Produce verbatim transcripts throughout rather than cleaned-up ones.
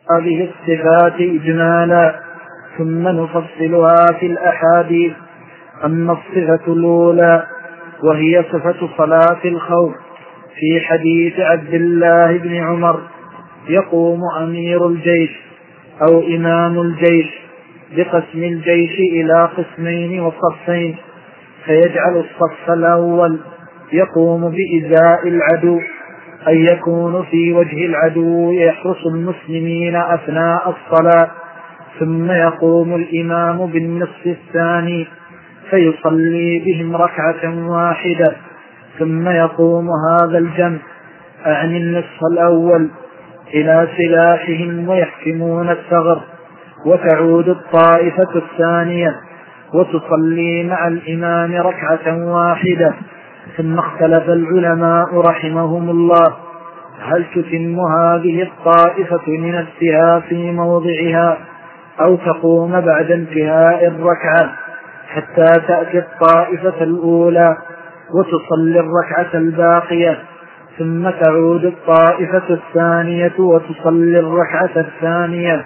هذه الصفات إجمالا ثم نفصلها في الأحاديث. أما الصفة الأولى وهي صفة صلاة الخوف، في حديث عبد الله بن عمر: يقوم أمير الجيش أو إمام الجيش بقسم الجيش إلى قسمين وصفين، فيجعل الصف الأول يقوم بإزاء العدو، أن يكون في وجه العدو يحرس المسلمين أثناء الصلاة، ثم يقوم الإمام بالنصف الثاني فيصلي بهم ركعة واحدة، ثم يقوم هذا الجمع عن النصف الأول إلى سلاحهم ويحكمون الثغر، وتعود الطائفة الثانية وتصلي مع الإمام ركعة واحدة. ثم اختلف العلماء رحمهم الله هل تتم هذه الطائفة لنفسها في موضعها أو تقوم بعد انتهاء الركعة حتى تأتي الطائفة الأولى وتصلي الركعة الباقية، ثم تعود الطائفة الثانية وتصلي الركعة الثانية.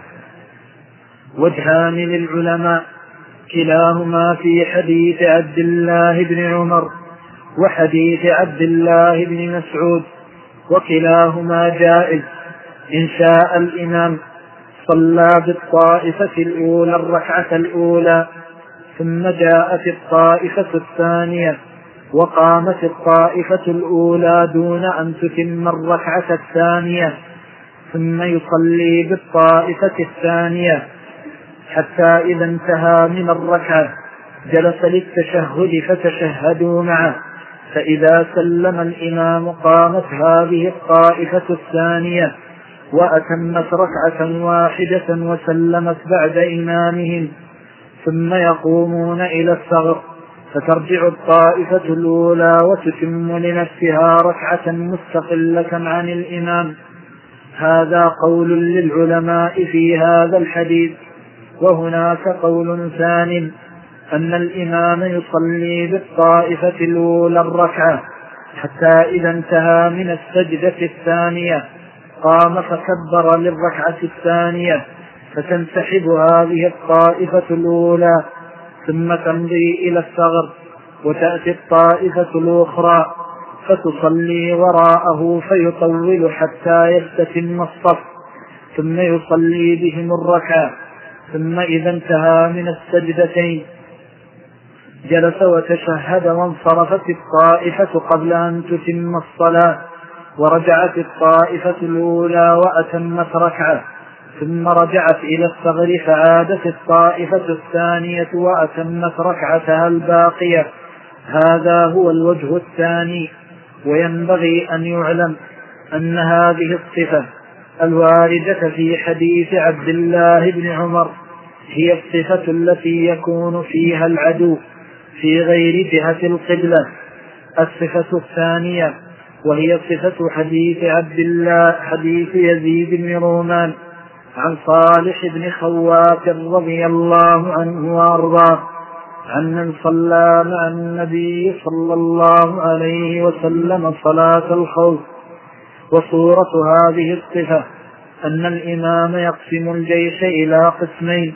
وجهان للعلماء كلاهما في حديث عبد الله بن عمر وحديث عبد الله بن مسعود، وكلاهما جائز. إن شاء الإمام صلى بالطائفة الأولى الركعة الأولى، ثم جاءت الطائفة الثانية وقامت الطائفة الأولى دون أن تتم الركعة الثانية، ثم يصلي بالطائفة الثانية حتى إذا انتهى من الركعة جلس للتشهد فتشهدوا معه، فإذا سلم الإمام قامت هذه الطائفة الثانية وأتمت ركعة واحدة وسلمت بعد إمامهم، ثم يقومون إلى الثغر فترجع الطائفة الأولى وتتم لنفسها ركعة مستقلة عن الإمام. هذا قول للعلماء في هذا الحديث. وهناك قول ثاني أن الإمام يصلي بالطائفة الأولى الركعة حتى إذا انتهى من السجدة الثانية قام فكبر للركعة الثانية، فتنسحب هذه الطائفة الأولى ثم تمضي إلى الثغر، وتأتي الطائفة الأخرى فتصلي وراءه فيطول حتى يستتم الصف، ثم يصلي بهم الركعة، ثم إذا انتهى من السجدتين جلس وتشهد وانصرفت الطائفة قبل أن تتم الصلاة، ورجعت الطائفة الأولى وأتمت ركعة، ثم رجعت إلى الثغر فعادت الطائفة الثانية وأتمت ركعتها الباقية. هذا هو الوجه الثاني. وينبغي أن يعلم أن هذه الصفة الواردة في حديث عبد الله بن عمر هي الصفة التي يكون فيها العدو في غير جهة القبلة. الصفة الثانية وهي صفة حديث عبد الله حديث يزيد بن رومان عن صالح بن خوات رضي الله عنه وأرضاه عن من صلى مع النبي صلى الله عليه وسلم صلاة الخوف. وصورة هذه الصفة أن الإمام يقسم الجيش إلى قسمين،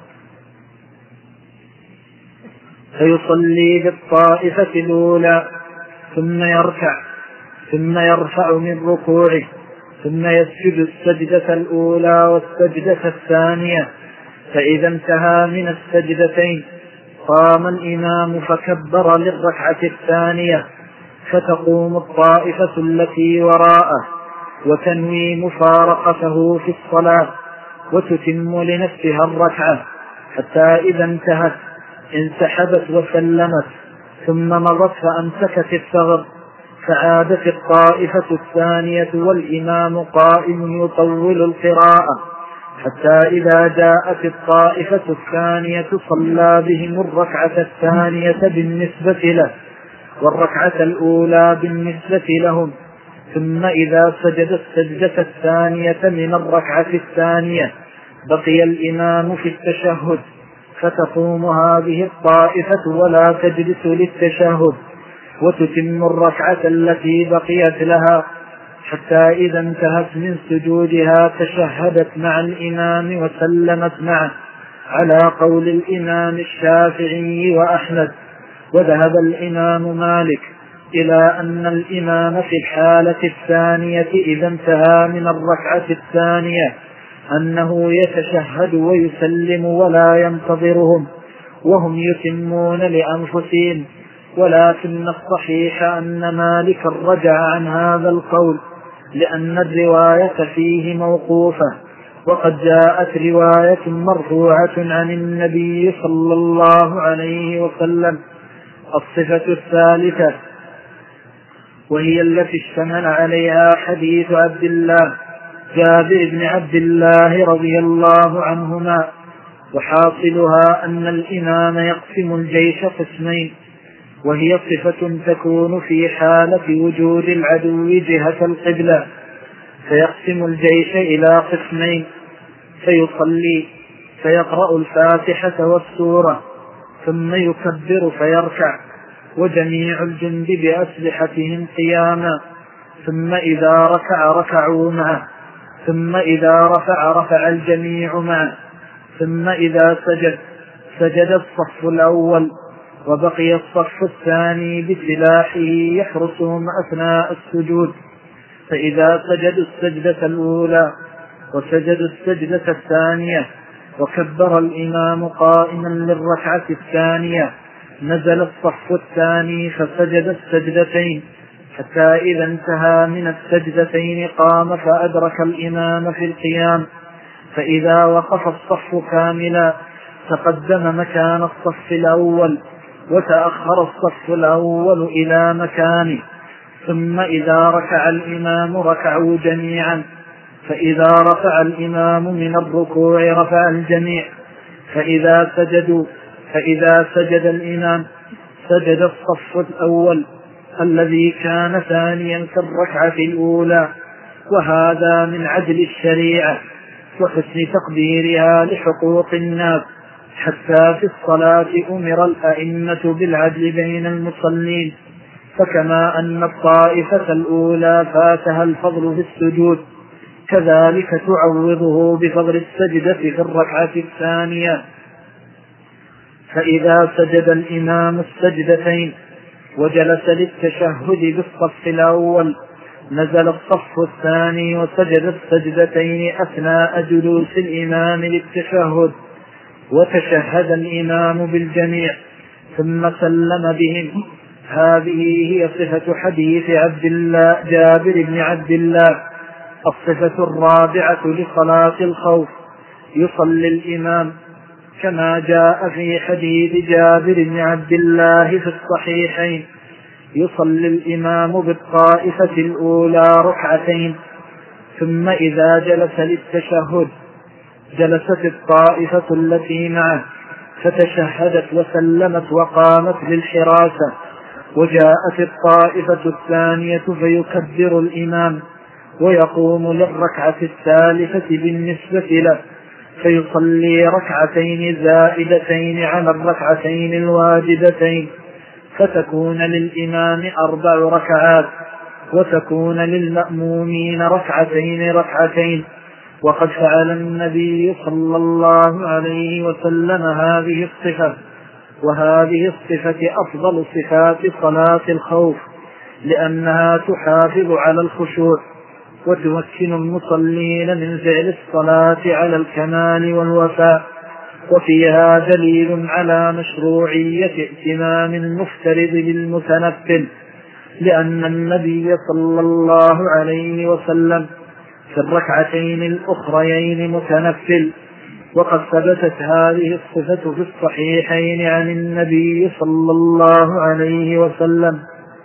فيصلي بالطائفة الأولى ثم يركع ثم يرفع من ركوعه ثم يسجد السجدة الأولى والسجدة الثانية، فإذا انتهى من السجدتين قام الإمام فكبر للركعة الثانية، فتقوم الطائفة التي وراءه وتنوي مفارقته في الصلاة وتتم لنفسها الركعة حتى إذا انتهت انسحبت وسلمت، ثم مضت فأمسكت الثغر، فعادت الطائفة الثانية والإمام قائم يطول القراءة حتى إذا جاءت الطائفة الثانية صلى بهم الركعة الثانية بالنسبة له والركعة الأولى بالنسبة لهم، ثم إذا سجد السجدة الثانية من الركعة الثانية بقي الإمام في التشهد، فتقوم هذه الطائفة ولا تجلس للتشهد وتتم الركعة التي بقيت لها، حتى إذا انتهت من سجودها تشهدت مع الإمام وسلمت معه، على قول الإمام الشافعي وأحمد. وذهب الإمام مالك إلى أن الإمام في الحالة الثانية إذا انتهى من الركعة الثانية أنه يتشهد ويسلم ولا ينتظرهم وهم يتمون لأنفسهم، ولكن الصحيح أن مالك رجع عن هذا القول لأن الرواية فيه موقوفة، وقد جاءت رواية مرفوعة عن النبي صلى الله عليه وسلم. الصفة الثالثة وهي التي اشتمل عليها حديث عبد الله جابر بن عبد الله رضي الله عنهما، وحاصلها أن الإمام يقسم الجيش قسمين، وهي صفة تكون في حالة وجود العدو جهة القبلة، فيقسم الجيش إلى قسمين، فيصلي فيقرأ الفاتحة والسورة ثم يكبر فيركع وجميع الجند بأسلحتهم قياما، ثم إذا ركع ركعوا معه، ثم إذا رفع رفع الجميع معه، ثم إذا سجد سجد الصف الأول، وبقي الصف الثاني بسلاحه يحرسهم أثناء السجود. فإذا سجدوا السجدة الأولى وسجدوا السجدة الثانية وكبر الإمام قائما للركعة الثانية نزل الصف الثاني فسجد السجدتين، حتى إذا انتهى من السجدتين قام فأدرك الإمام في القيام، فإذا وقف الصف كاملا تقدم مكان الصف الأول وتأخر الصف الأول إلى مكانه، ثم إذا ركع الإمام ركعوا جميعا، فإذا رفع الإمام من الركوع رفع الجميع، فإذا سجدوا فإذا سجد الإمام سجد الصف الأول الذي كان ثانيا في الركعة الأولى. وهذا من عدل الشريعة وحسن تقديرها لحقوق الناس، حتى في الصلاة أمر الأئمة بالعدل بين المصلين، فكما أن الطائفة الأولى فاتها الفضل في السجود كذلك تعوضه بفضل السجدة في الركعة الثانية. فإذا سجد الإمام السجدتين وجلس للتشهد بالصف الأول نزل الصف الثاني وسجد السجدتين أثناء جلوس الإمام للتشهد، وتشهد الإمام بالجميع ثم سلم بهم. هذه هي صفة حديث عبد الله جابر بن عبد الله. الصفة الرابعة لصلاة الخوف يصلي الإمام كما جاء في حديث جابر بن عبد الله في الصحيحين، يصلي الإمام بالطائفة الأولى ركعتين، ثم إذا جلس للتشهد جلست الطائفة التي معه فتشهدت وسلمت وقامت للحراسة، وجاءت الطائفة الثانية فيكبر الإمام ويقوم للركعة الثالثة بالنسبة له فيصلي ركعتين زائدتين على الركعتين الواجبتين، فتكون للإمام أربع ركعات وتكون للمأمومين ركعتين ركعتين. وقد فعل النبي صلى الله عليه وسلم هذه الصفة، وهذه الصفة أفضل صفات صلاة الخوف، لأنها تحافظ على الخشوع وتمكن المصلين من فعل الصلاة على الكمال والوفاء. وفيها دليل على مشروعية ائتمام المفترض بالمتنفل، لأن النبي صلى الله عليه وسلم في الركعتين الأخريين متنفل، وقد ثبتت هذه الصفة في الصحيحين عن النبي صلى الله عليه وسلم.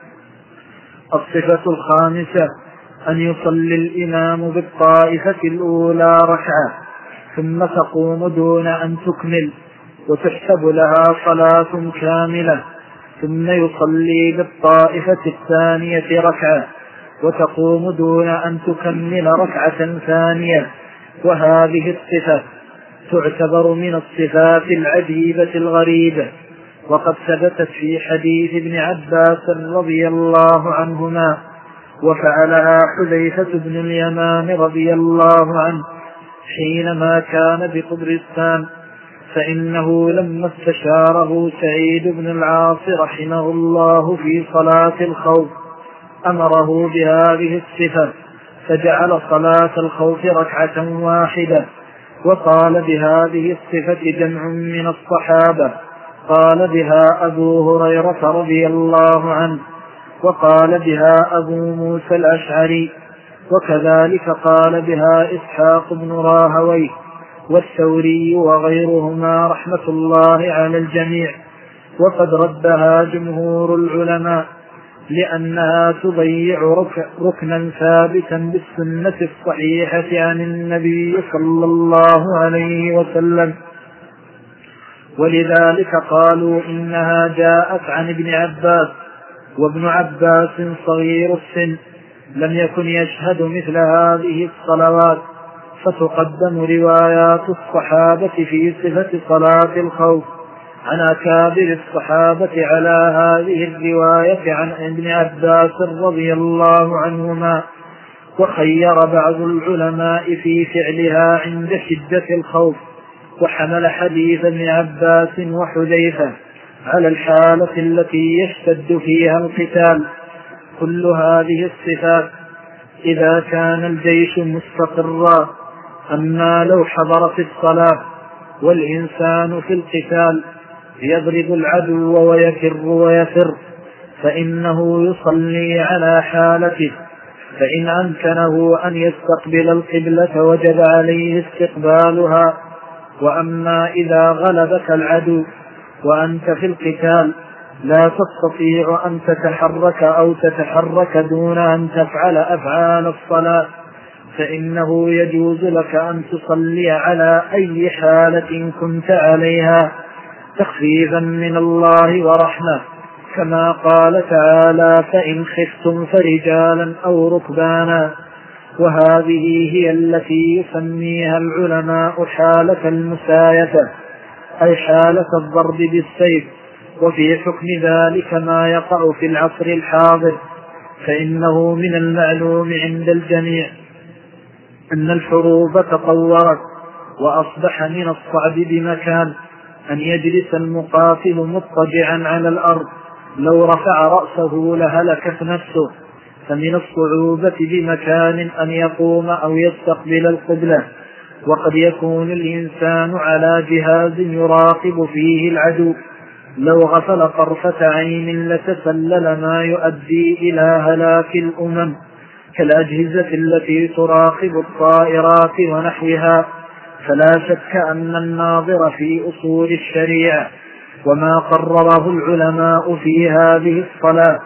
الصفة الخامسة أن يصلي الإمام بالطائفة الأولى ركعة ثم تقوم دون أن تكمل وتحسب لها صلاة كاملة، ثم يصلي بالطائفة الثانية ركعة وتقوم دون أن تكمل ركعة ثانية. وهذه الصفة تعتبر من الصفات العجيبة الغريبة، وقد ثبتت في حديث ابن عباس رضي الله عنهما وفعلها حذيفة بن اليمان رضي الله عنه حينما كان بقبرستان، فإنه لما استشاره سعيد بن العاص رحمه الله في صلاة الخوف أمره بهذه الصفة، فجعل صلاة الخوف ركعة واحدة. وقال بهذه الصفة جمع من الصحابة، قال بها أبو هريرة رضي الله عنه، وقال بها أبو موسى الأشعري، وكذلك قال بها إسحاق بن راهويه والثوري وغيرهما رحمة الله على الجميع. وقد ردها جمهور العلماء لأنها تضيع ركنا ثابتا بالسنة الصحيحة عن النبي صلى الله عليه وسلم، ولذلك قالوا إنها جاءت عن ابن عباس، وابن عباس صغير السن لم يكن يشهد مثل هذه الصلوات، فتقدم روايات الصحابة في صفة صلاة الخوف عن أكابر الصحابة على هذه الرواية عن ابن عباس رضي الله عنهما. وخير بعض العلماء في فعلها عند شدة الخوف، وحمل حديث ابن عباس وحذيفة على الحالة التي يشتد فيها القتال. كل هذه الصفات إذا كان الجيش مستقرا، أما لو حضر في الصلاة والإنسان في القتال يضرب العدو ويفر ويفر فإنه يصلي على حالته، فإن أمكنه أن يستقبل القبلة وجب عليه استقبالها. وأما إذا غلبك العدو وأنت في القتال لا تستطيع أن تتحرك أو تتحرك دون أن تفعل أفعال الصلاة، فإنه يجوز لك أن تصلي على أي حالة كنت عليها تخفيفا من الله ورحمة، كما قال تعالى: فإن خفتم فرجالا أو ركبانا. وهذه هي التي يسميها العلماء حالة المساية، أي حالة الضرب بالسيف. وفي حكم ذلك ما يقع في العصر الحاضر، فإنه من المعلوم عند الجميع أن الحروب تطورت، وأصبح من الصعب بمكان أن يجلس المقاتل مضطجعا على الأرض، لو رفع رأسه لهلكت نفسه. فمن الصعوبة بمكان أن يقوم أو يستقبل القبلة، وقد يكون الإنسان على جهاز يراقب فيه العدو، لو غفل طرفة عين لتسلل ما يؤدي إلى هلاك الأمم، كالأجهزة التي تراقب الطائرات ونحوها. فلا شك أن الناظر في أصول الشريعة وما قرره العلماء في هذه الصلاة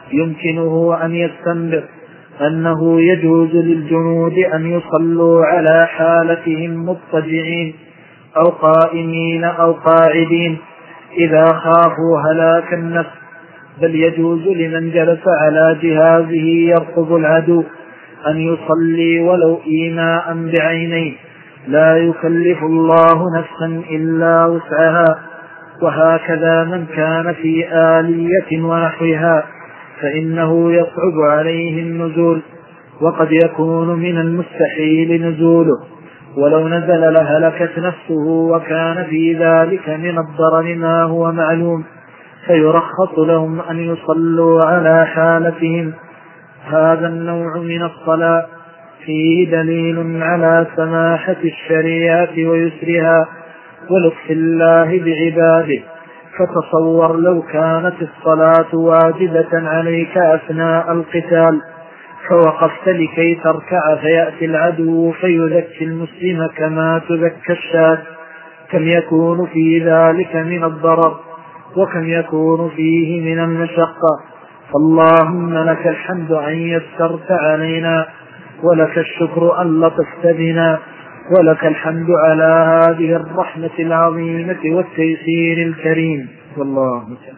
يمكنه أن يستنبط أنه يجوز للجنود أن يصلوا على حالتهم مضطجعين أو قائمين أو قاعدين إذا خافوا هلاك النفس، بل يجوز لمن جلس على جهازه يرقب العدو أن يصلي ولو إيماء بعينيه، لا يكلف الله نفسا إلا وسعها. وهكذا من كان في آلية ونحوها فإنه يصعب عليه النزول، وقد يكون من المستحيل نزوله، ولو نزل لهلكت نفسه، وكان في ذلك من الضرر ما هو معلوم، فيرخص لهم أن يصلوا على حالتهم. هذا النوع من الصلاة فيه دليل على سماحة الشريعة ويسرها ولطف الله بعباده. فتصور لو كانت الصلاة واجبة عليك أثناء القتال فوقفت لكي تركع، فيأتي العدو فيذكي المسلم كما تذكى الشاة، كم يكون في ذلك من الضرر وكم يكون فيه من المشقة. فاللهم لك الحمد أن يسرت علينا، ولك الشكر أن لطفت بنا، ولك الحمد على هذه الرحمة العظيمة والتيسير الكريم. والله تعالى.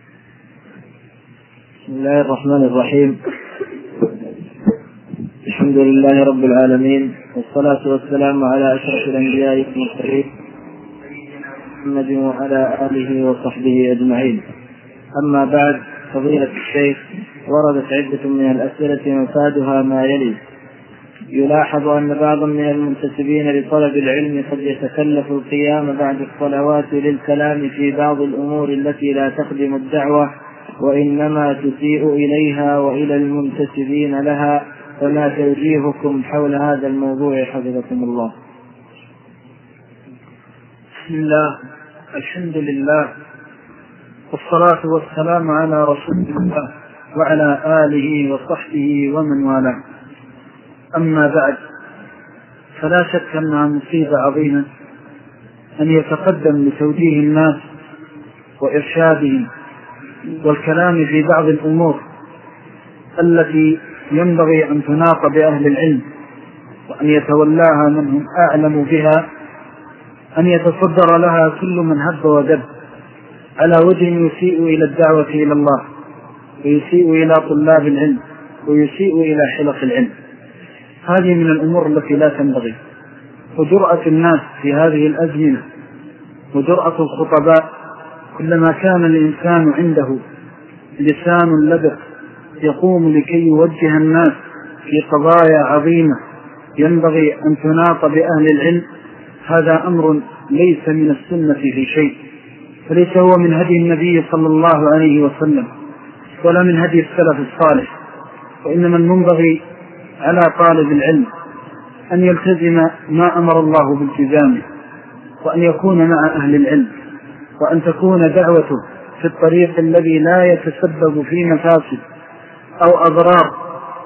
بسم الله الرحمن الرحيم. الحمد لله رب العالمين، والصلاة والسلام على أشرف الأنبياء والمرسلين محمد وعلى آله وصحبه أجمعين. أما بعد، فضيلة الشيخ، وردت عدة من الأسئلة مفادها ما يلي: يلاحظ أن بعضا من المنتسبين لطلب العلم قد يتكلف القيام بعد الصلوات للكلام في بعض الأمور التي لا تخدم الدعوة وإنما تسيء إليها وإلى المنتسبين لها، فما توجيهكم حول هذا الموضوع حفظكم الله؟ بسم الله، الحمد لله، والصلاة والسلام على رسول الله وعلى آله وصحبه ومن والاه. أما بعد، فلا شك أنها مصيبة عظيمة أن يتقدم لتوجيه الناس وإرشادهم والكلام في بعض الأمور التي ينبغي أن تناق بأهل العلم وأن يتولاها من هم أعلم بها، أن يتصدر لها كل من هب ودب على وجه يسيء إلى الدعوة إلى الله ويسيء إلى طلاب العلم ويسيء إلى حلق العلم. هذه من الأمور التي لا تنبغي. وجرأة الناس في هذه الأزمنة وجرأة الخطباء، كلما كان الإنسان عنده لسان لبق يقوم لكي يوجه الناس في قضايا عظيمة ينبغي أن تناط بأهل العلم، هذا أمر ليس من السنة في شيء، فليس هو من هدي النبي صلى الله عليه وسلم ولا من هدي السلف الصالح. وإنما المنبغي على طالب العلم أن يلتزم ما أمر الله بالتزامه، وأن يكون مع أهل العلم، وأن تكون دعوته في الطريق الذي لا يتسبب في مفاسد أو أضرار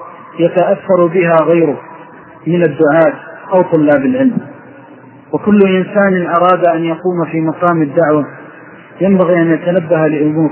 يتأثر بها غيره من الدعاة أو طلاب العلم. وكل إنسان أراد أن يقوم في مقام الدعوة ينبغي أن يتنبه لأمور.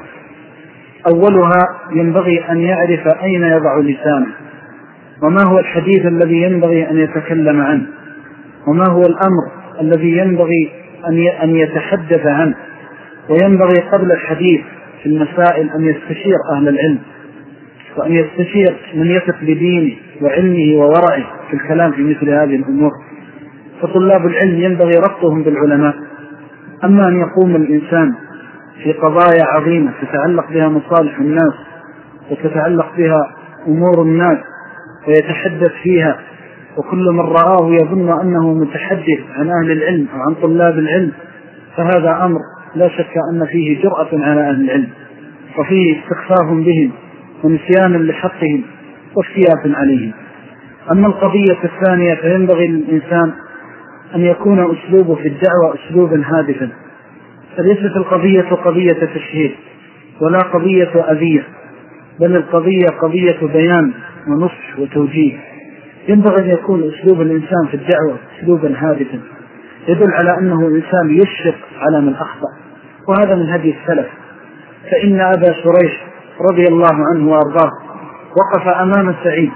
أولها ينبغي أن يعرف أين يضع لسانه، وما هو الحديث الذي ينبغي أن يتكلم عنه، وما هو الأمر الذي ينبغي أن يتحدث عنه. وينبغي قبل الحديث في المسائل أن يستشير أهل العلم، وأن يستشير من يثق بدينه وعلمه وورعه في الكلام في مثل هذه الأمور. فطلاب العلم ينبغي ربطهم بالعلماء. أما أن يقوم الإنسان في قضايا عظيمة تتعلق بها مصالح الناس وتتعلق بها أمور الناس ويتحدث فيها، وكل من رآه يظن أنه متحدث عن أهل العلم أو عن طلاب العلم، فهذا أمر لا شك أن فيه جرأة على أهل العلم، وفيه استخفاف بهم ونسيان لحقهم وافتياف عليهم. أما القضية الثانية فينبغي للإنسان أن يكون أسلوبه في الدعوة أسلوبا هادفا، فليست القضية قضية تشهير ولا قضية أذية، بل القضية قضية بيان ونصح وتوجيه. ينبغي أن يكون أسلوب الإنسان في الدعوة أسلوبا هادفا يدل على أنه إنسان يشفق على من أخطأ، وهذا من هدي السلف. فإن أبا شريح رضي الله عنه وأرضاه وقف أمام سعيد،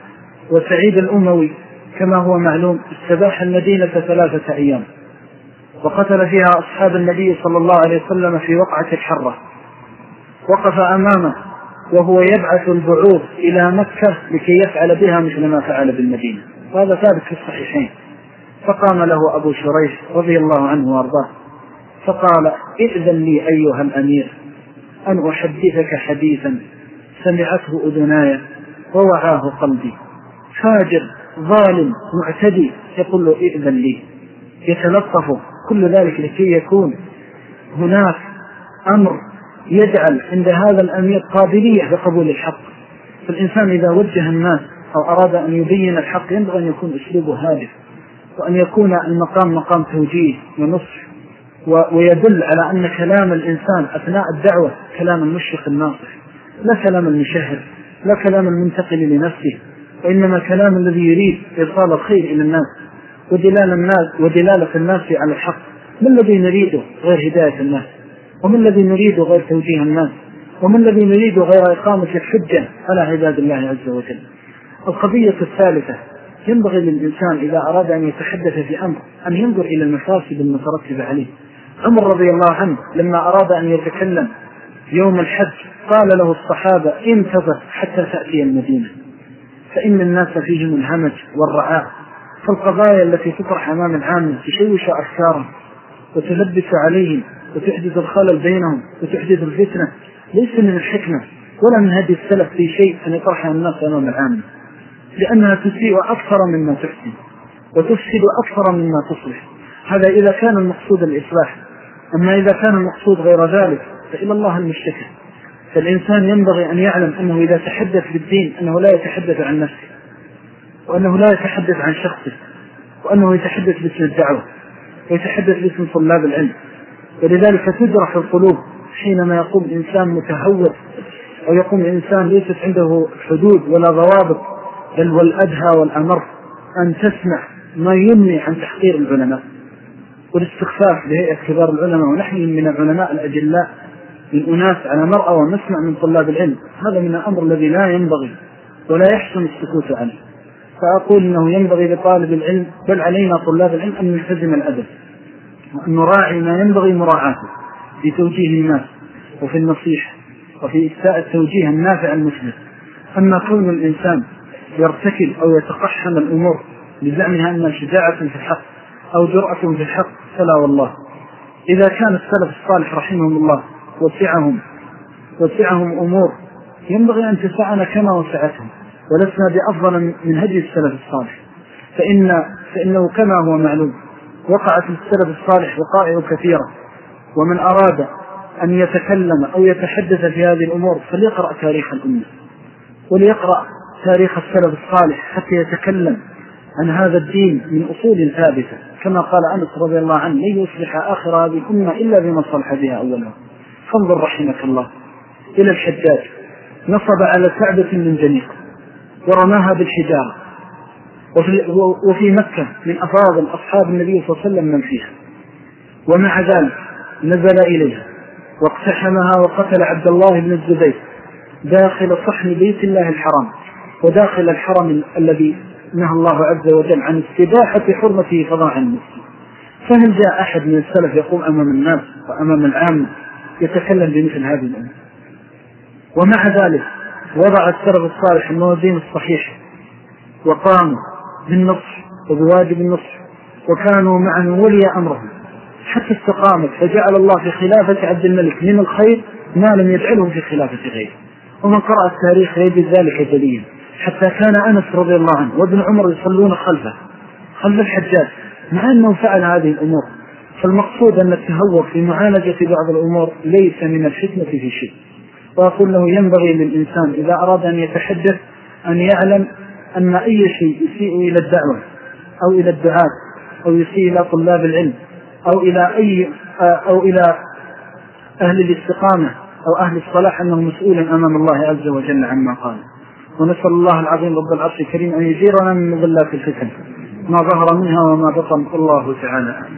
وسعيد الأموي كما هو معلوم استباح المدينة ثلاثة أيام، وقتل فيها أصحاب النبي صلى الله عليه وسلم في وقعة الحرة. وقف أمامه وهو يبعث البعوث إلى مكة لكي يفعل بها مثل ما فعل بالمدينة، وهذا ثابت في الصحيحين. فقام له أبو شريح رضي الله عنه وارضاه فقال: إذن لي أيها الأمير أن أحدثك حديثا سمعته أذناي ووعاه قلبي. فاجر ظالم معتدي يقول له إذن لي، يتلطف كل ذلك لكي يكون هناك أمر يجعل عند هذا الأمير قابلية لقبول الحق. فالإنسان إذا وجه الناس أو أراد أن يبين الحق ينبغي أن يكون أسلوبه هادف، وأن يكون المقام مقام توجيه ونصح، ويدل على أن كلام الإنسان أثناء الدعوة كلام المشرق الناصح، لا كلام المشهر، لا كلام المنتقل لنفسه، وإنما كلام الذي يريد إيصال الخير إلى الناس ودلالة الناس, ودلالة الناس على الحق. ما الذي نريده غير هداية الناس؟ وما الذي نريده غير توجيه الناس؟ وما الذي نريده غير إقامة الحجة على عباد الله عز وجل؟ القضية الثالثة ينبغي للإنسان إذا أراد أن يتحدث في أمر أن ينظر إلى المفاسد المترتبة عليه. عمر رضي الله عنه لما أراد أن يتكلم يوم الحج قال له الصحابة: انتظر حتى تأتي المدينة، فإن الناس فيهم الهمج والرعاء، فالقضايا التي تطرح أمام العامة تشوش أفكارهم وتلبس عليهم وتحدث الخلل بينهم وتحدث الفتنة، ليس من الحكمة ولا من هدي السلف في شيء أن يطرحها الناس أمام العامة، لأنها تسيء أكثر مما تحسن وتفسد أكثر مما تصلح. هذا إذا كان المقصود الإصلاح. أما إذا كان المقصود غير ذلك فإلى الله المشتكى. فالإنسان ينبغي أن يعلم أنه إذا تحدث بالدين أنه لا يتحدث عن نفسه، وأنه لا يتحدث عن شخصه، وأنه يتحدث باسم الدعوة ويتحدث باسم طلاب العلم. ولذلك تجرح القلوب حينما يقوم إنسان متهور أو يقوم إنسان ليست عنده حدود ولا ضوابط، بل والأدهى والأمر أن تسمع ما يمني عن تحقير العلماء والاستخفاف بهيئة كبار العلماء. ونحن من العلماء الأجلاء من أناس على مرأى ونسمع من طلاب العلم. هذا من الأمر الذي لا ينبغي ولا يحسن السكوت عنه. فأقول إنه ينبغي لطالب العلم بل علينا طلاب العلم أن نلتزم الأدب وأن نراعي ما ينبغي مراعاته في توجيه الناس وفي النصيحة وفي إساءة التوجيه النافع المفيد. أما كون الإنسان يرتكب أو يتقحم الأمور بزعمها أنها شجاعة في الحق أو جرأة في الحق فلا والله. إذا كان السلف الصالح رحمهم الله وسعهم وسعهم أمور ينبغي أن تسعنا كما وسعتهم، ولسنا بأفضل من هدي السلف الصالح. فإن فإنه كما هو معلوم وقعت السلف الصالح وقائع كثيرة، ومن أراد أن يتكلم أو يتحدث في هذه الأمور فليقرأ تاريخ الأمة وليقرأ تاريخ السلف الصالح حتى يتكلم عن هذا الدين من أصول ثابتة. كما قال أنس رضي الله عنه: لن يصلح آخر هذه الأمة إلا بما صلح بها أولها. فانظر رحمك الله إلى الحجاج، نصب على كعبة من جنيق ورماها بالحجارة، وفي, وفي مكة من أفاضل أصحاب النبي صلى الله عليه وسلم من فيها، ومع ذلك نزل إليها واقتحمها وقتل عبد الله بن الزبير داخل صحن بيت الله الحرام وداخل الحرم الذي نهى الله عز وجل عن استباحة حرمته فضاعا المسلم. فهل جاء أحد من السلف يقوم أمام الناس وأمام العامة يتكلم بمثل هذه الأمور؟ ومع ذلك وضع السلف الصالح الموازين الصحيحة وقاموا بالنصح وبواجب النصح، وكانوا مع من ولي أمرهم حتى استقامت، فجعل الله في خلافة عبد الملك من الخير ما لم يجعلهم في خلافة غيره. ومن قرأ التاريخ يجد ذلك جليا، حتى كان أنس رضي الله عنه وابن عمر يصلون خلفه خلف الحجاج مع أنه فعل هذه الأمور. فالمقصود أن التهور في معالجة بعض الأمور ليس من الحكمة في شيء. وأقول له ينبغي للإنسان إذا أراد أن يتحدث أن يعلم أن أي شيء يسيء إلى الدعوة أو إلى الدعاة أو يسيء إلى طلاب العلم أو إلى أي أو إلى أهل الاستقامة أو أهل الصلاح أنه مسؤول أمام الله عز وجل عما قال. ونسأل الله العظيم رب العرش الكريم أن يجيرنا من مضلات الفتن ما ظهر منها وما بطن. الله تعالى آمين.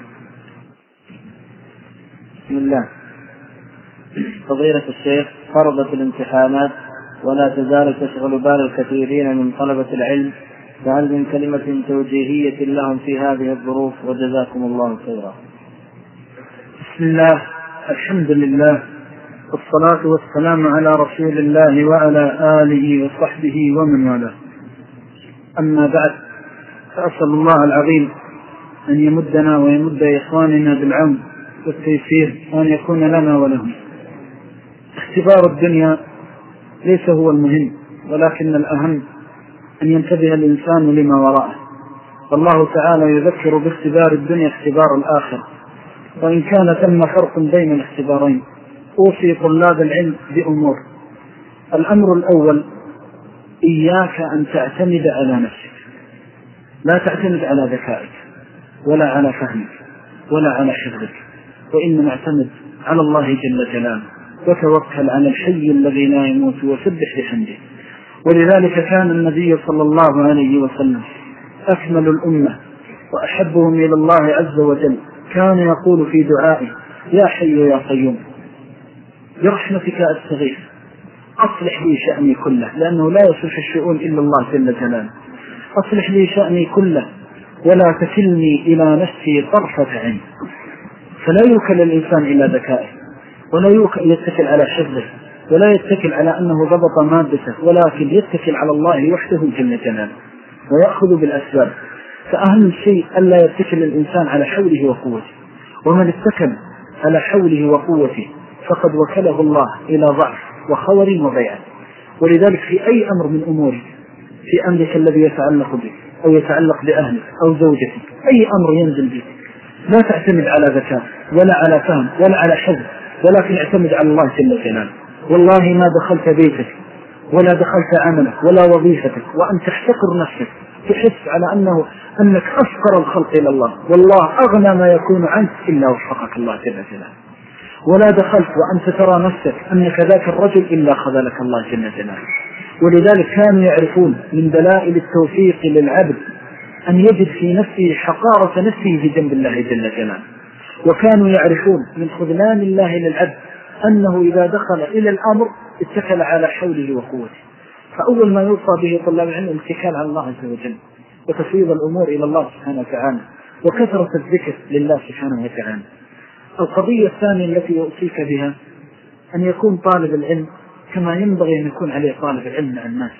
بسم الله. فضيلة الشيخ، فرضت الامتحانات ولا تزال تشغل بال الكثيرين من طلبة العلم، فهل من كلمة توجيهية لهم في هذه الظروف؟ وجزاكم الله خيرا. بسم الله، الحمد لله، والصلاة والسلام على رسول الله وعلى آله وصحبه ومن والاه. أما بعد، فأسأل الله العظيم أن يمدنا ويمد إخواننا بالعون والتيسير وأن يكون لنا ولهم. اختبار الدنيا ليس هو المهم، ولكن الأهم أن ينتبه الإنسان لما وراءه. والله تعالى يذكر باختبار الدنيا اختبار الآخرة، وإن كان ثم فرق بين الاختبارين. أوصي طلاب العلم بأمور. الأمر الأول: إياك أن تعتمد على نفسك، لا تعتمد على ذكائك ولا على فهمك ولا على حفظك، وإنما اعتمد على الله جل جلاله وتوكل على الحي الذي لا يموت وسبح بحمده. ولذلك كان النبي صلى الله عليه وسلم أكمل الأمة وأحبهم إلى الله عز وجل، كان يقول في دعائه: يا حي يا قيوم برحمتك أستغيث أصلح لي شأني كله، لأنه لا يصلح الشؤون إلا الله جل جلاله. أصلح لي شأني كله ولا تكلني إلى نفسي طرفة عين. فلا يوكل الإنسان إلى ذكائه، ولا يتكل على حفظه، ولا يتكل على أنه ضبط مادته، ولكن يتكل على الله وحده جل جلاله ويأخذ بالأسباب. فأهم شيء ألا يتكل الإنسان على حوله وقوته، ومن اتكل على حوله وقوته فقد وكله الله إلى ضعف وخور وبيع. ولذلك في أي أمر من أمورك، في أمرك الذي يتعلق بك أو يتعلق بأهلك أو زوجتك، أي أمر ينزل بك، لا تعتمد على ذكاء ولا على فهم ولا على حفظ، ولكن اعتمد على الله جل جلاله. والله ما دخلت بيتك ولا دخلت عملك ولا وظيفتك وأن تحتقر نفسك، تحس على أنه أنك أفقر الخلق إلى الله، والله أغنى ما يكون عنك إلا وفقك الله جل جلاله. ولا دخلت وأنت ترى نفسك أنك ذاك الرجل إلا خذلك الله جل جلاله. ولذلك كانوا يعرفون من دلائل التوفيق للعبد أن يجد في نفسه حقارة نفسه في جنب الله جل جلاله. وكانوا يعرفون من خذلان الله للعبد أنه إذا دخل إلى الأمر اتكل على حوله وقوته. فأول ما يوصى به طلاب العلم الاتكال على الله عز وجل وتفويض الأمور إلى الله سبحانه وتعالى وكثرة الذكر لله سبحانه وتعالى. القضية الثانية التي يوصيك بها أن يكون طالب العلم كما ينبغي أن يكون عليه طالب العلم مع الناس.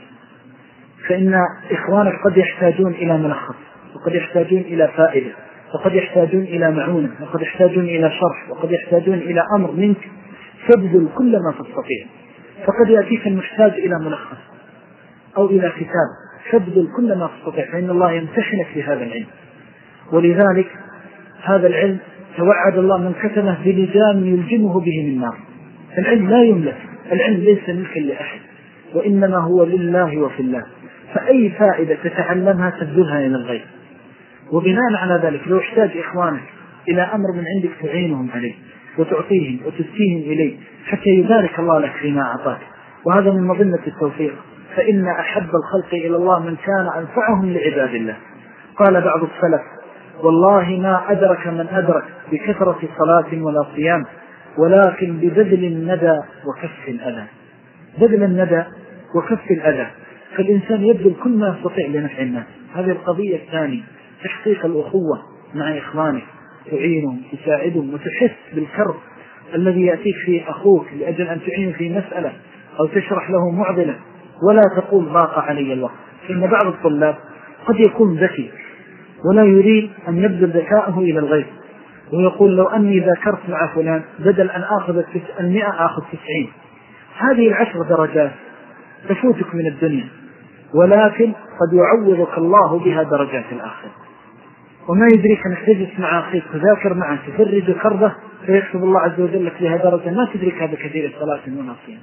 فإن إخوانك قد يحتاجون إلى ملخص، وقد يحتاجون إلى فائدة، وقد يحتاجون إلى معونة، وقد يحتاجون إلى شرح، وقد يحتاجون إلى أمر منك تبذل كل ما تستطيع. فقد يأتيك المحتاج إلى ملخص أو إلى كتاب، تبذل كل ما تستطيع، فإن الله يمتحنك بهذا العلم. ولذلك هذا العلم توعد الله من كتمه بلجام يلجمه به من النار. العلم لا يملك، العلم ليس ملكا لأحد، وإنما هو لله وفي الله. فأي فائدة تتعلمها تبذلها إلى الغير. وبناء على ذلك لو احتاج إخوانك إلى أمر من عندك تعينهم عليه وتعطيهم وتسيهم إليه حتى يبارك الله لك فيما أعطاك، وهذا من مظنة التوفيق. فإن أحب الخلق إلى الله من كان أنفعهم لعباد الله. قال بعض السلف: والله ما أدرك من أدرك بكثرة صلاة ولا صيام، ولكن ببذل الندى وكف الأذى. بذل الندى وكف الأذى، فالإنسان يبذل كل ما يستطيع لنفع الناس. هذه القضية الثانية، تحقيق الأخوة مع إخوانك، تعينهم تساعدهم وتحس بالكرب الذي يأتيك في أخوك لأجل أن تعينه في مسألة أو تشرح له معضلة، ولا تقول ضاق علي الوقت. فإن بعض الطلاب قد يكون ذكي ولا يريد أن يبذل ذكاءه إلى الغير، ويقول لو أني ذاكرت مع فلان بدل أن آخذ المئة آخذ تسعين. هذه العشر درجات تفوتك من الدنيا، ولكن قد يعوضك الله بها درجات الآخرة. وما يدريك أنك تجلس مع أخيك تذاكر معه تفرج كربه فيكتب الله عز وجل لك بها درجة ما تدرك هذا كثير الصلاة والصيام.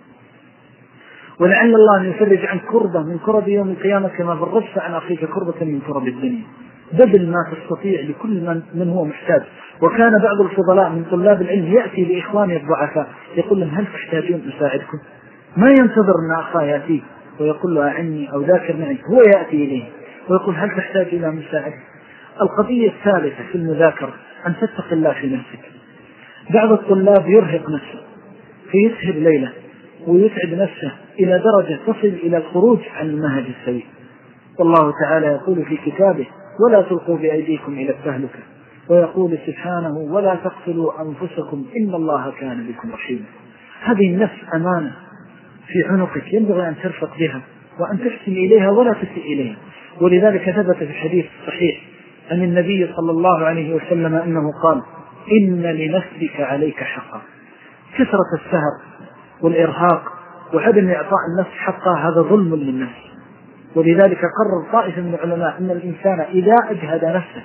ولعل الله أن يفرج عن كربة من كرب يوم القيامة كما فرجت عن أخيك كربة من كرب الدنيا. بذل ما تستطيع لكل من, من هو محتاج. وكان بعض الفضلاء من طلاب العلم يأتي لإخوانه الضعفاء يقول لهم: هل تحتاجون أساعدكم؟ ما ينتظر أن أخاه يأتيه ويقول له: أعني أو ذاكر معي، هو يأتي إليه ويقول: هل تحتاج إلى مساعد؟ القضية الثالثة في المذاكرة أن تتق الله في نفسك. بعض الطلاب يرهق نفسه فيسهر ليلة ويتعب نفسه إلى درجة تصل إلى الخروج عن المنهج السوي. والله تعالى يقول في كتابه: ولا تلقوا بأيديكم إلى التهلكة، ويقول سبحانه: ولا تقتلوا أنفسكم إن الله كان بكم رحيما. هذه النفس أمانة في عنقك ينبغي أن ترفق بها وأن تحسن إليها ولا تسيء إليها. ولذلك ثبت في الحديث الصحيح أن النبي صلى الله عليه وسلم أنه قال: إن لنفسك عليك حقا. كثرة السهر والإرهاق وعدم إعطاء النفس حقها هذا ظلم للنفس. ولذلك قرر طائفة من العلماء أن الإنسان إذا أجهد نفسه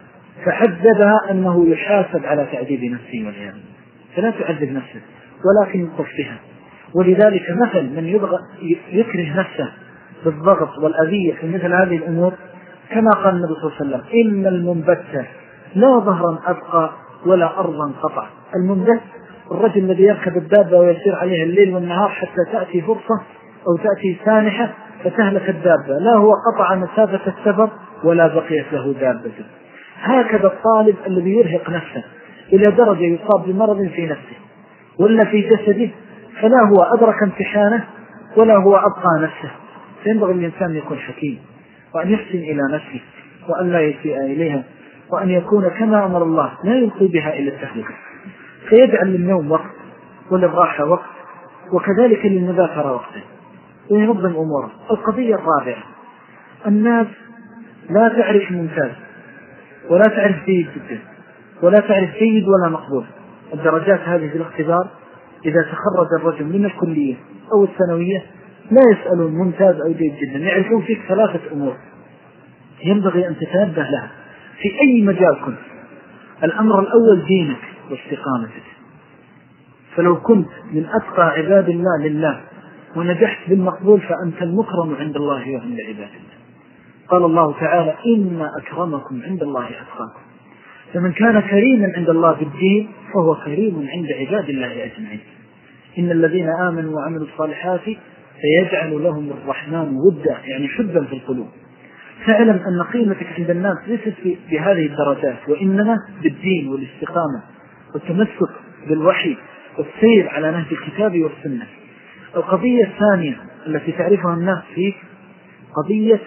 فحددها أنه يحاسب على تعذيب نفسه والعياذ، فلا تعذب نفسه ولكن يقف بها. ولذلك مثل من يكره نفسه بالضغط والأذية في مثل هذه الأمور كما قال النبي صلى الله عليه وسلم: إن المنبت لا ظهرا أبقى ولا أرضا قطع. المنبت الرجل الذي يركب الدابة ويسير عليها الليل والنهار حتى تأتي فرصة أو تأتي سانحة فتهلك الدابة، لا هو قطع مسافة السفر ولا بقيت له دابة. هكذا الطالب الذي يرهق نفسه إلى درجة يصاب بمرض في نفسه ولا في جسده، فلا هو أدرك امتحانه ولا هو أبقى نفسه. فينبغي الإنسان يكون حكيم وأن يحسن إلى نفسه وأن لا يسيء إليها، وأن يكون كما أمر الله لا يلقي بها إلى التهلكة، فيجعل للنوم وقت وللراحة وقت وكذلك للمذاكرة وقت وينظم أموره. القضية الرابعة: الناس لا تعرف ممتاز ولا تعرف جيد جدا ولا تعرف جيد ولا مقبول. الدرجات هذه في الاختبار إذا تخرج الرجل من الكلية أو الثانوية لا يسألون ممتاز أو جيد جدا، يعرفون فيك ثلاثة أمور ينبغي أن تتنبه لها في أي مجال كنت. الأمر الأول دينك واستقامتك، فلو كنت من أتقى عباد الله لله ونجحت بالمقبول فأنت المكرم عند الله وعند عباد الله. قال الله تعالى إن أكرمكم عند الله أتقاكم، فمن كان كريما عند الله بالدين فهو كريم عند عباد الله أجمعين. إن الذين آمنوا وعملوا الصالحات سيجعل لهم الرحمن ودا، يعني حبا في القلوب. فاعلم أن قيمتك عند الناس ليست بهذه الدرجات، وإنما بالدين والاستقامة والتمسك بالوحي والسير على نهج الكتاب والسنة. القضية الثانية التي تعرفها الناس فيك قضية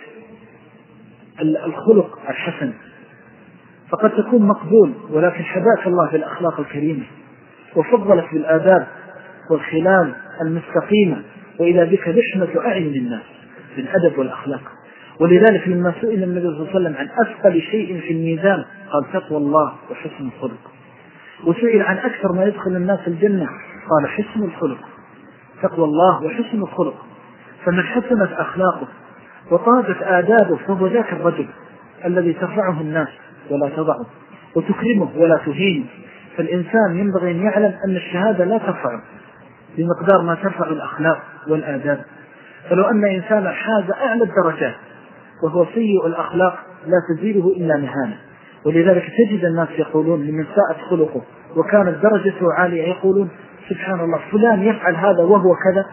الخلق الحسن، فقد تكون مقبول ولكن حباك الله بالأخلاق الكريمة وفضلك بالآداب والخلال المستقيمة، وإذا بك لحمة أعين الناس بالأدب والأخلاق. ولذلك لما سئل النبي صلى الله عليه وسلم عن أثقل شيء في الميزان قال تقوى الله وحسن الخلق، وسئل عن أكثر ما يدخل الناس الجنة قال حسن الخلق، تقوى الله وحسن الخلق. فمن حسنت أخلاقه وطابت آدابه فهو ذاك الرجل الذي ترفعه الناس ولا تضعه، وتكرمه ولا تهينه. فالإنسان ينبغي أن يعلم أن الشهادة لا ترفعه بمقدار ما ترفع الأخلاق والآداب. فلو أن إنسان حاز أعلى الدرجات وهو سيء الأخلاق لا تزيده إلا مهانة. ولذلك تجد الناس يقولون لمن ساءت خلقه وكانت درجته عالية يقولون سبحان الله فلان يفعل هذا وهو كذا.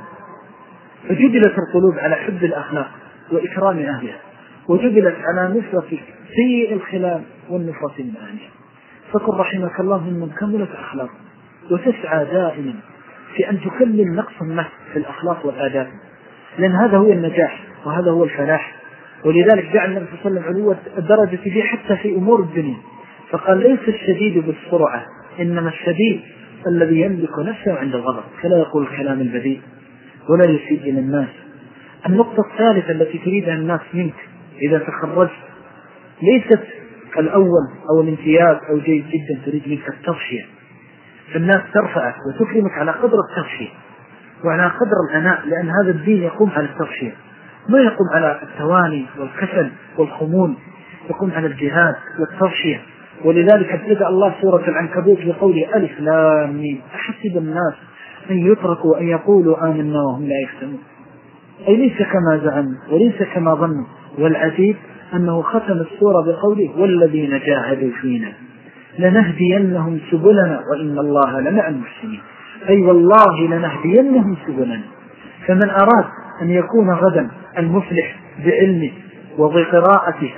فجبلت القلوب على حب الأخلاق وإكرام أهلها، وجبلت على نفرة سيء الخلال والنفرة المعانية. فكن رحمك الله من كملت أخلاق، وتسعى دائما في أن تكمل نقص النفس في الأخلاق والآداب، لأن هذا هو النجاح وهذا هو الفلاح. ولذلك جعل النبي صلى الله عليه وسلم علو الدرجة فيه حتى في أمور الدنيا، فقال ليس الشديد بالسرعة إنما الشديد الذي يملك نفسه عند الغضب، فلا يقول الكلام البذيء ولا يسيء إلى الناس. النقطة الثالثة التي تريدها الناس منك إذا تخرجت ليست الأول أو الامتياز أو جيد جدا، تريد منك التضحية. فالناس ترفعك وتكرمك على قدر التضحية وعلى قدر العناء، لأن هذا الدين يقوم على التضحية، ما يقوم على التواني والكسل والخمول، يقوم على الجهاد والتضحية. ولذلك ابتدأ الله سورة العنكبوت بقوله ألف لام ميم أحسب الناس أن يتركوا أن يقولوا آمنا وهم لا يفتنون، أي ليس كما زعموا وليس كما ظنوا. والعجيب أنه ختم السورة بقوله والذين جاهدوا فينا لنهدينهم سبلنا وإن الله لمع المحسنين، أي والله لنهدينهم سبلنا. فمن أراد أن يكون غدا المفلح بعلمه وبقراءته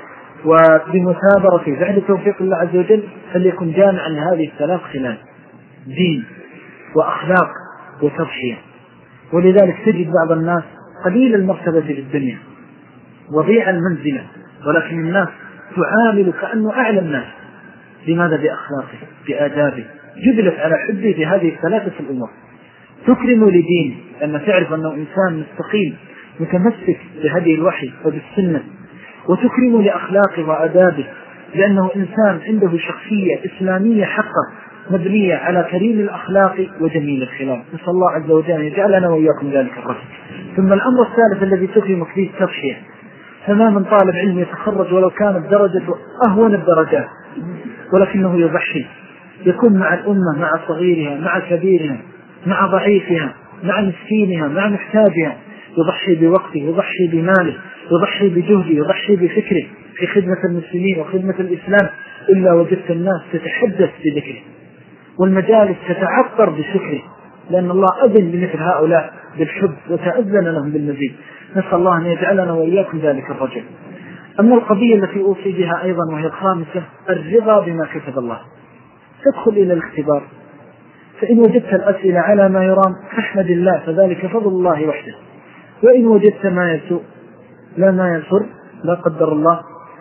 وبمثابرته بعد توفيق الله عز وجل فليكن جامعا لهذه الثلاث خلال: دين وأخلاق وتضحية. ولذلك تجد بعض الناس قليل المرتبة في الدنيا وضيع المنزلة، ولكن الناس تعامل كأنه أعلى الناس. لماذا؟ بأخلاقه بآدابه، جبلت على حبه بهذه الثلاثة الأمور. تكرم لدينه لأن تعرف أنه إنسان مستقيم متمسك بهدي الوحي وبالسنة، وتكرم لأخلاقه وآدابه لأنه إنسان عنده شخصية إسلامية حقة مبنية على كريم الأخلاق وجميل الخلال. نسأل الله عز وجل أن يجعلنا وإياكم ذلك الرجل. ثم الأمر الثالث الذي تكرمك فيه التضحية. فما من طالب علم يتخرج ولو كانت درجة أهون الدرجات ولكنه يضحي، يكون مع الأمة مع صغيرها مع كبيرها مع ضعيفها مع مسكينها مع محتاجها، يضحي بوقته يضحي بماله يضحي بجهده يضحي بفكره في خدمة المسلمين وخدمة الإسلام. إلا وجدت الناس تتحدث بذكره والمجالس تتعطر بشكره، لأن الله أذن بمثل هؤلاء بالحب وتأذن لهم بالمزيد. نسأل الله أن يجعلنا وإياكم ذلك الرجل. أما القضية التي أوصي بها أيضا وهي الخامسة الرضا بما كتب الله. تدخل إلى الاختبار، فإن وجدت الأسئلة على ما يرام فاحمد الله فذلك فضل الله وحده، وإن وجدت ما يسوء لا ما يسر لا قدر الله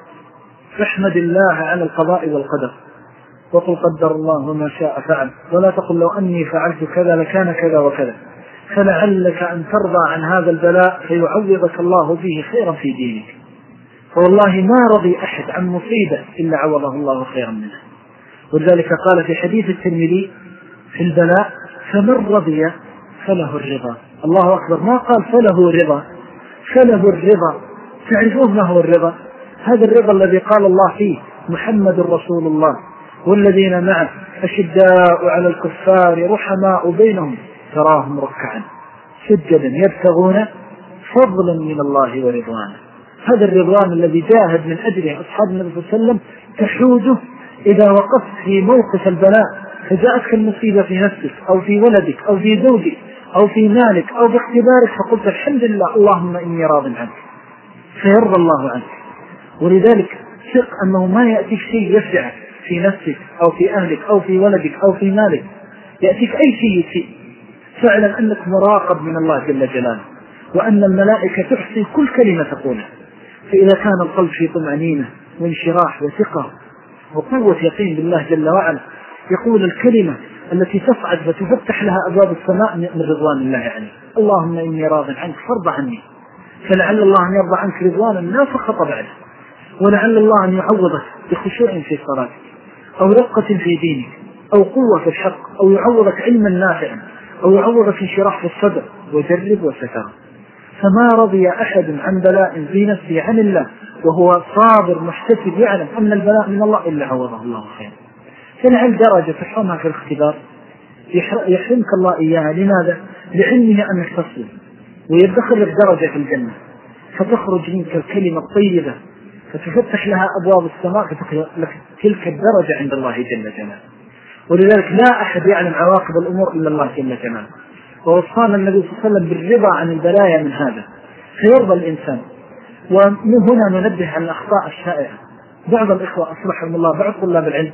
فاحمد الله على القضاء والقدر وقل قدر الله وما شاء فعل، ولا تقل لو أني فعلت كذا لكان كذا وكذا، فلعلك أن ترضى عن هذا البلاء فيعوضك الله فيه خيرا في دينك. فوالله ما رضي أحد عن مصيبة إلا عوضه الله خيرا منها. ولذلك قال في حديث الترمذي في البلاء فمن رضي فله الرضا الله أكبر، ما قال فله رضا، فله الرضا. تعرفون ما هو الرضا؟ هذا الرضا الذي قال الله فيه محمد رسول الله والذين معه أشداء على الكفار رحماء بينهم تراهم ركعا سجدا يبتغون فضلا من الله ورضوانه. هذا الرضوان الذي جاهد من أجله أصحاب النبي صلى الله عليه وسلم تحوزه إذا وقفت في موقف البلاء فجاءتك المصيبة في نفسك أو في ولدك أو في زوجك أو في مالك أو باختبارك، فقلت الحمد لله اللهم إني راض عنك، فيرضى الله عنك. ولذلك ثق أنه ما يأتيك شيء يفزعك في نفسك أو في أهلك أو في ولدك أو في مالك، يأتيك أي شيء يسيء، فاعلم أنك مراقب من الله جل جلاله، وأن الملائكة تحصي كل كلمة تقولها. فإذا كان القلب في طمأنينة وانشراح وثقة وقوة يقين بالله جل وعلا، يقول الكلمة التي تصعد فتفتح لها أبواب السماء من رضوان الله عنه، اللهم إني راض عنك فارض عني. فلعل الله أن يرضى عنك رضوانا لا سخط بعده، ولعل الله أن يعوضك بخشوع في صلاتك أو رقة في دينك أو قوة في الحق أو يعوضك علما نافعا أو يعوضك انشراح في الصدر. وجرب وسترى. فما رضي أحد عن بلاء في نفسه عن الله وهو صابر محتسب يعلم أن البلاء من الله إلا عوضه الله خير. فلعل درجة تحرمها في الاختبار يحرمك الله إياها. لماذا؟ لعلمه أنك تصبر ويدخل لك درجة في الجنة، فتخرج منك الكلمة الطيبة فتفتح لها أبواب السماء فتخرج لك تلك الدرجة عند الله جل جلاله. ولذلك لا أحد يعلم عواقب الأمور إلا الله جل جلاله. ووصانا النبي صلى الله عليه وسلم بالرضا عن البلايا من هذا، فيرضى الإنسان. ومن هنا ننبه عن الأخطاء الشائعة. بعض الإخوة أصلحهم الله، بعض طلاب العلم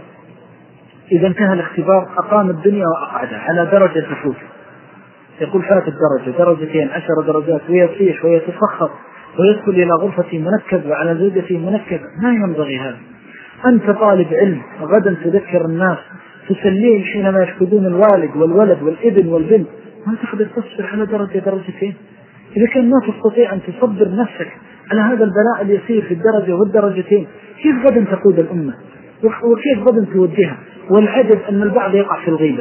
إذا انتهى الاختبار أقام الدنيا وأقعدها على درجة تفوت، يقول فات الدرجة درجتين عشر درجات ويصيح ويتفخر ويدخل إلى غرفة منكب وعلى زوجته منكب. ما ينبغي هذا. أنت طالب علم غدا تذكر الناس تسليهم حينما يفقدون الوالد والولد والابن والبنت، ما تقدر تصبر على درجة درجتين. إذا كان ما تستطيع أن تصبر نفسك على هذا البلاء اللي يصير في الدرجة والدرجتين، كيف غدا تقود الأمة وكيف غدا توديها؟ والعجب أن البعض يقع في الغيبة،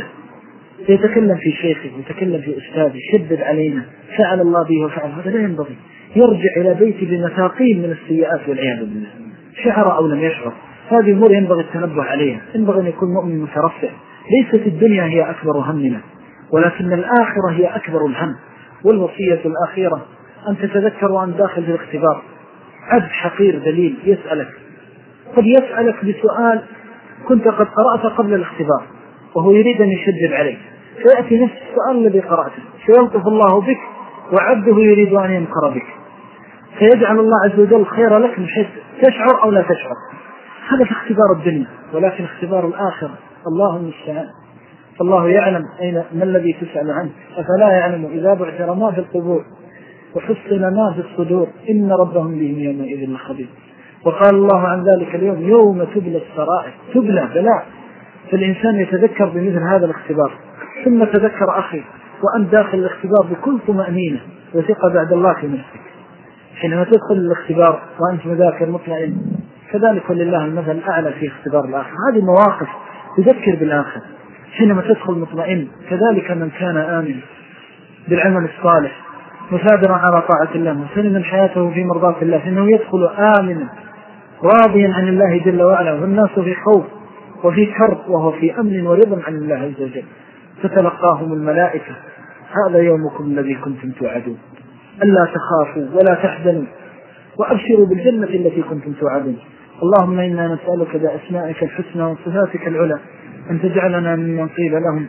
يتكلم في شيخه يتكلم في أستاذه يشدد علينا فعل الله به وفعل. هذا لا ينبغي. يرجع إلى بيته بمثاقيل من السيئات والعياذ بالله، شعر أو لم يشعر. هذه أمور ينبغي التنبه عليها. ينبغي أن يكون مؤمن مترفع. ليست الدنيا هي أكبر همنا، ولكن الآخرة هي أكبر الهم. والوصية الأخيرة أن تتذكر وأن داخل في الاختبار عبد حقير دليل يسألك، قد يسألك بسؤال كنت قد قرأت قبل الاختبار وهو يريد أن يشدد عليك، فيأتي نفس السؤال الذي قرأته فيلطف الله بك وعبده يريد أن ينكر بك، فيجعل الله عز وجل خير لك من حيث تشعر أو لا تشعر. هذا في اختبار الدنيا، ولكن اختبار الآخرة الله المستعان. فالله يعلم أين ما الذي تسأل عنه، أفلا يعلم إذا بعثر ما في القبور وحصل ما في الصدور إن ربهم بهم يومئذ لخبير. وقال الله عن ذلك اليوم يوم تبلى السرائر. تبلى بلاء. فالإنسان يتذكر بمثل هذا الاختبار. ثم تذكر أخي وأن داخل الاختبار بكل طمأنينة وثقة بعد الله في نفسك. حينما تدخل الاختبار وأنت مذاكر مطمئن، كذلك ولله المثل الأعلى في اختبار الآخر. هذه مواقف تذكر بالآخر. حينما تدخل مطمئن، كذلك من كان آمن بالعمل الصالح مثابرا على طاعة الله مسلما حياته في مرضاة الله، فإنه يدخل آمنا راضيا عن الله جل وعلا، والناس في خوف وفي كرب وهو في أمن ورضا عن الله عز وجل. فتلقاهم الملائكة هذا يومكم الذي كنتم توعدون ألا تخافوا ولا تحزنوا وأبشروا بالجنة التي كنتم توعدون. اللهم إنا نسألك بأسمائك الحسنى وصفاتك العلى أن تجعلنا ممن قيل لهم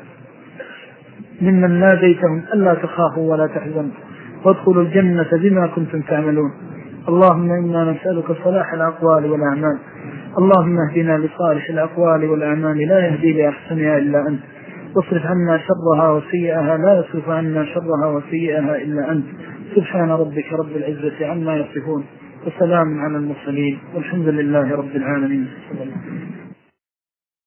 ممن ناديتهم ألا تخافوا ولا تحزنوا وادخلوا الجنة بما كنتم تعملون. اللهم إنا نسألك صلاح الأقوال والأعمال. اللهم اهدنا لصالح الأقوال والأعمال لا يهدي لأحسنها إلا أنت، واصرف عنا شرها وسيئها لا يصرف عنا شرها وسيئها إلا أنت. سبحان ربك رب العزة عما يصفون وسلام على المرسلين والحمد لله رب العالمين.